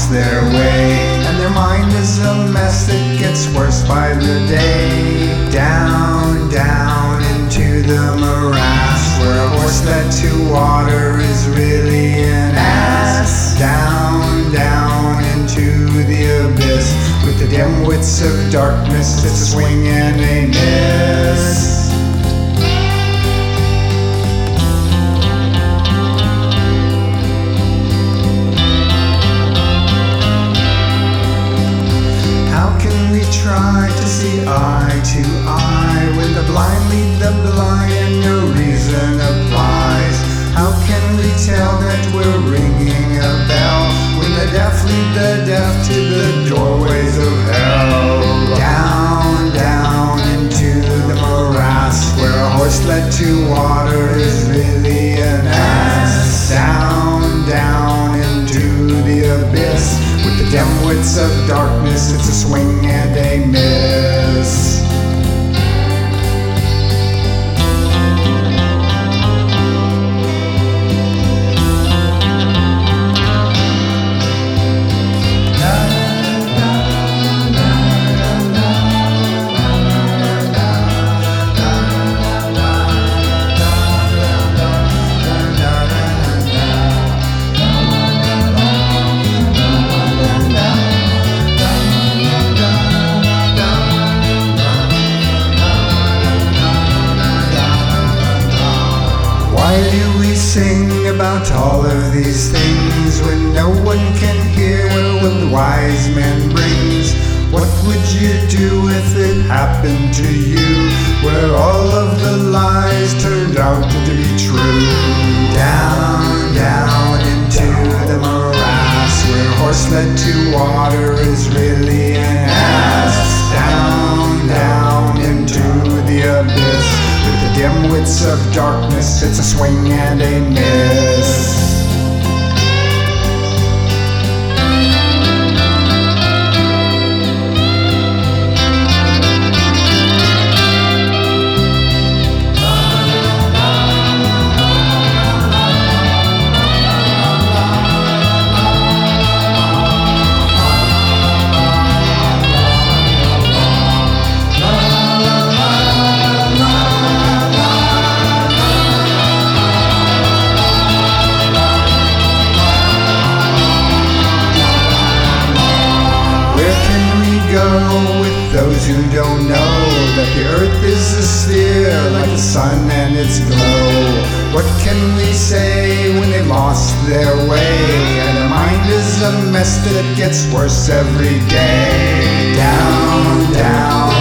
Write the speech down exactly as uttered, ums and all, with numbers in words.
lost their way, and their mind is a mess that gets worse by the day. Down, down into the morass, where a horse led to water is really an ass. Down, down into the abyss, with the dim wits of darkness, it's a swing and a miss. Try to see eye to eye when the blind lead the blind and no reason applies. How can we tell that we're ringing a bell when the deaf lead the deaf to the doorways of hell? Down, down into the morass, where a horse led to water is really an ass. Down, down into the abyss, with the dim wits of darkness, it's a swing and a miss. Why do we sing about all of these things when no one can hear what the wise man brings? What would you do if it happened to you, where all of the lies turned out to be true? Down, down into the morass, where horse led to water is really an ass. Down, down into the abyss, with the dim wits of darkness, it's a swing and a miss. Go with those who don't know that the earth is a sphere like the sun and its glow. What can we say when they've lost their way, and their mind is a mess that gets worse every day? Down, down